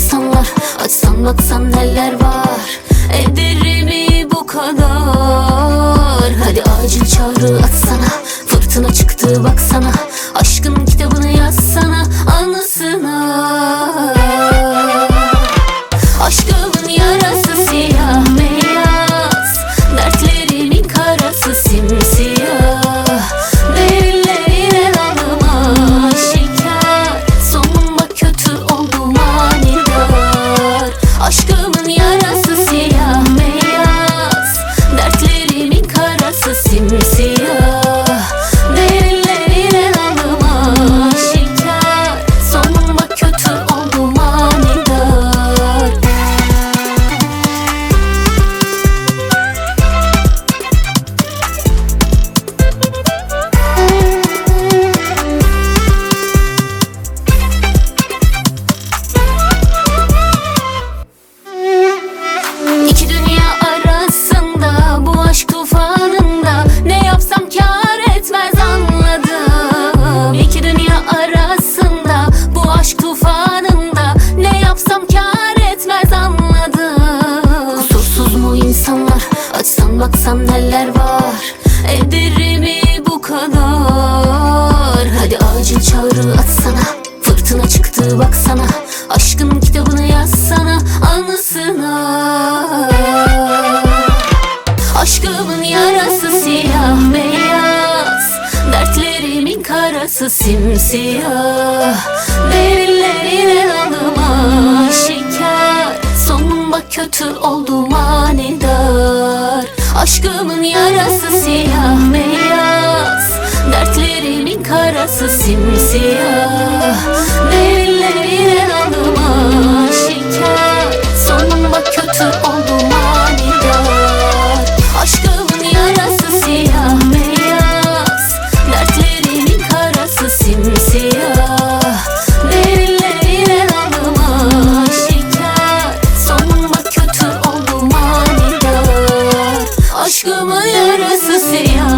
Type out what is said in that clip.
insanlar. Açsan baksan neler var. Eder mi bu kadar? Hadi acil çağrı atsana. Fırtına çıktı baksana. Aşkın kitabını yazsana anısına. Aşkımın yarası siyah beyaz, dertlerimin karası simsiyah. Derinlerine dalma şikar, sonunda kötü oldu manidar. Aşkımın yarası siyah beyaz, dertlerimin karası simsiyah. Derinlerine dalma şikar, sonunda kötü oldu manidar. İki dünya arasında, bu aşk tufanında, ne yapsam kâr etmez anladım. İki dünya arasında, bu aşk tufanında, ne yapsam kâr etmez anladım. Kusursuz mu insanlar? Açsan baksan neler var. Eder mi bu kadar? Hadi acil çağrı atsana. Fırtına çıktı baksana. Aşkın kitabını yazsana anısına. Aşkımın yarası siyah beyaz, dertlerimin karası simsiyah. Derinlerine dalma şikar, sonunda kötü oldu manidar. Aşkımın yarası siyah beyaz, dertlerimin karası simsiyah. Derinlerine dalma şikar, sonunda kötü oldu manidar. Aşkımın yarası siyah beyaz, dertlerimin karası simsiyah. Derinlerine dalma şikar, sonunda kötü oldu manidar. Aşkımın yarası siyah